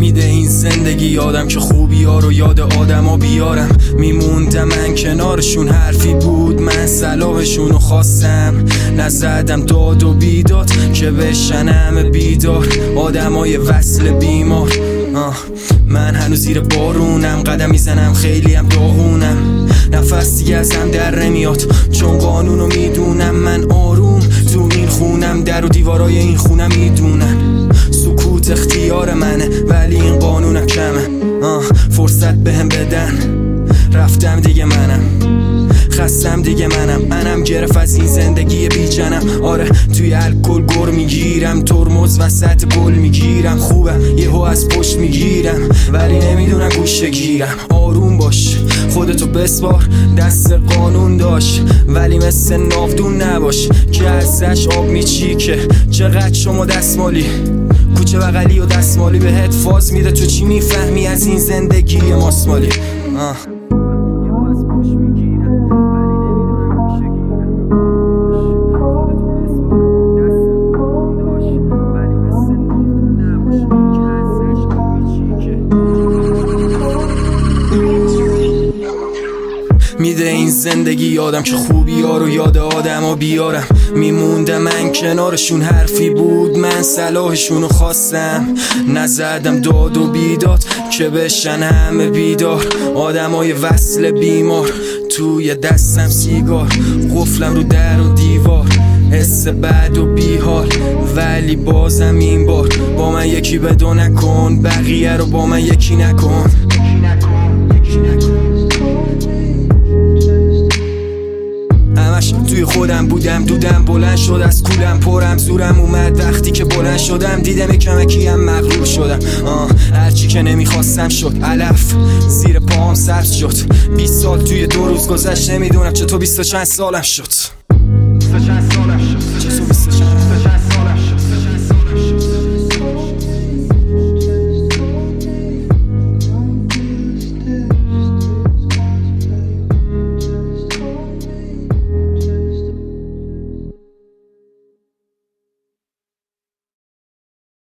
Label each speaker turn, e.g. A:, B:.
A: میده این زندگی یادم که خوبی ها رو یاد آدم ها بیارم. میموندم من کنارشون، حرفی بود من صلاحشون رو خواستم. نزدم داد و بیداد که بشن همه بیدار، آدم های وصل بیمار. من هنوز زیر بارونم، قدم میزنم خیلی هم داغونم. نفسی ازم در نمیاد چون قانونو میدونم. من آروم تو این خونم، در و دیوارای این خونم میدونن سکوت اختیار منه، ولی این قانونم کمه. فرصت بهم بدن، رفتم دیگه منم، خستم دیگه منم گرفت از این زندگی بیجنم. آره توی الکل گر میگیرم، ترمز وسط گل میگیرم. خوبه یهو از پشت میگیرم ولی نمیدونم گوشه گیرم. آروم باش خودتو بسپار، دست قانون داشت ولی مثل ناودون نباش که ازش آب میچیکه. چقدر شما دستمالی، کوچه بغلی و دستمالی بهت فاز میده. تو چی میفهمی از این زندگی ماسمالی؟ میده این زندگی یادم که خوبی ها رو یاد آدم ها بیارم. میموندم من کنارشون، حرفی بود من صلاحشون رو خواستم. نزدم داد و بیداد که بشن همه بیدار، آدم های وصل بیمار. توی دستم سیگار، قفلم رو در و دیوار، حس بد و بیحال ولی بازم این بار با من یکی بدو نکن، بقیه رو با من یکی نکن. همش توی خودم بودم، دودم بلند شد از کولم، پرم زورم اومد وقتی که بلند شدم. دیدم کمکیم مغرور شدم، هرچی که نمیخواستم شد. علف زیر پاهم سبز شد، 20 سال توی 2 روز گذشت. نمیدونم چطور 20 چند سالم شد.